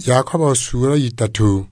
Yakobo sura 3.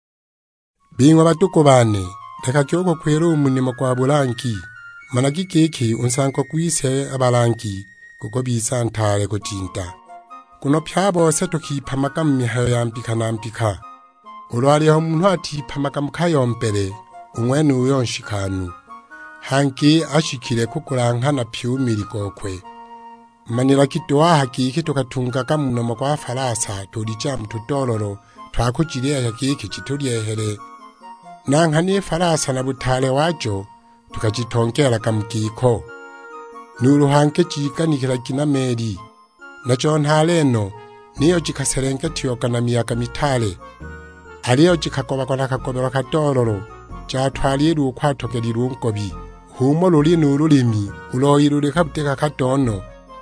Bingwa batuko bane reka kyoko kwera umunimo kwa buranki managi keke unsanko kwise abaranki kuko bisantare kutinta kuno pyabo se tukipamaka mihayo yampika nampika ulwali ho umuntu atipamaka mukayompere umwene uyonshikanu hanki ashikire kukuranka na pyumiri kokwe manira kitwa hakiki tukatunga kamuno kwa farasa turija mutudororo twakujiriye hakiki kituriyehere nankani farasa na butale wajo tukajitongera kamukiko nuruhanke cikanikira kinameri naco ntaleno niyo jikaserengetiyo kana miyaga mitale ariyo jikakobakona kakobero kadororo jatwaliye ukwatokera irungobi humo ruri n'ururimi uroyirurika buteka kadono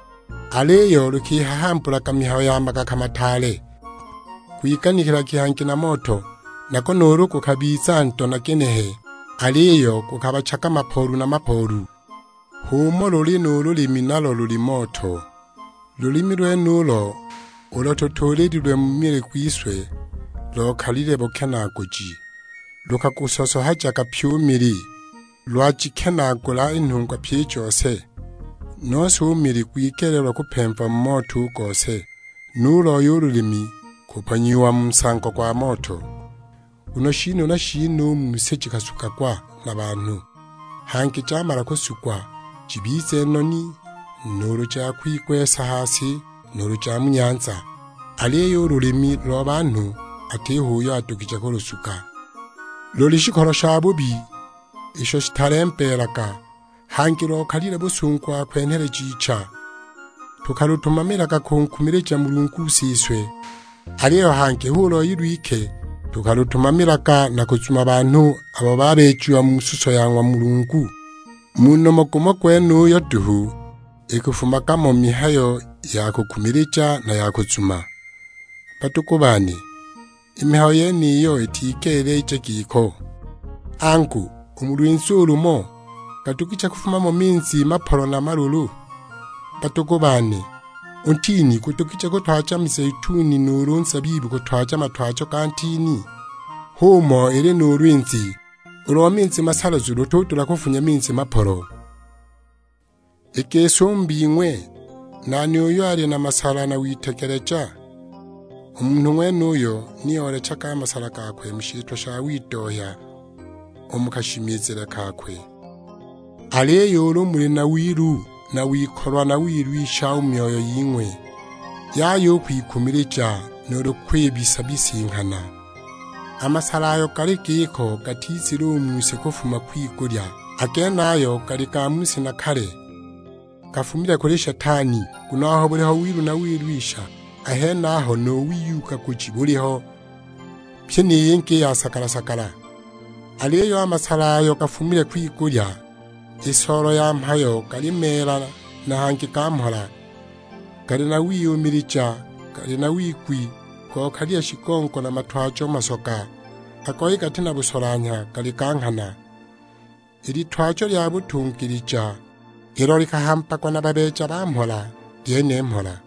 aleyo rukihahambura kamihayo yamaga kamatale kuikanikira kihankina moto nako nuru kukabizanto na kenehe aleyo kukabachaka maporu na maporu humo ruri n'ururimi nalo ruri moto rurimi rwenulo urototorerirwe mumire kwiswe rokalire bokenaguji rukagusoso hajaka pyumiri rwajikenagura intungwa pyicose nose umiri kwikererwa kupemva moto gose nulo y'ururimi kupanyiwa musango kwa moto unoshino na shino museji kasukagwa n'abantu hanki jamara kusukwa jibize noni nuru ja kwikwesa hasi nuru ja munyanza aliye y'ururimi rw'abantu atihuyo atukije ko rusuka lolishikoro shabubi isho shitaremperaka hangiro kalire busunkwa kwentere jica tukarutumamira gakonkumireja murungu siswe ariyo hange huro yirwike tukarutumamira na kuzuma abantu abo babejuwa mu suso yanwa murungu muno mogomo kwenu yo duhu ikufumaka mu mihayo yakukumireja na yakuzuma batukubani imihayo yeniyo itikere icekiko angu umurwinsurumo katukicha kufuma mu minsi maporo na maruru batugobane untini kutukicha ko twacha miseituni nurunsa bibi ko twacha matwacho kantini homo ere nurwinzi ulo minsi masalo zuru tutula kufunya minsi maporo ekesombinywe nani uyo ari na masala na witekereja umuntu mwenuyo niyo chaka amasala kakwe mishitwa sha witoya omukashimizera kakwe aliyeyo urumuri na wiru na wikorwa na wiru ishaho myoyo yinkwe yayo kwikumirija noro kwebisa bisinkana amasalayo karikiko gatisira umwise kufuma kwigurya agenayo karikamusi na kare gafumira kuri shatani kunaho buriho wiru na wirwisha ahenaho no wiyuka kujiburiho pyeniye nke yasakara aliyeyo amasalayo gafumire kwigurya isoro yampayo karimera na hangi kampora karina wiyumirija karina wikwi ko kariya shikonko na matwacho masoka akoyi gatina busoranya karikankana iri twacho lya butungirija iro likahampa kwa nababeja bampora yene mpora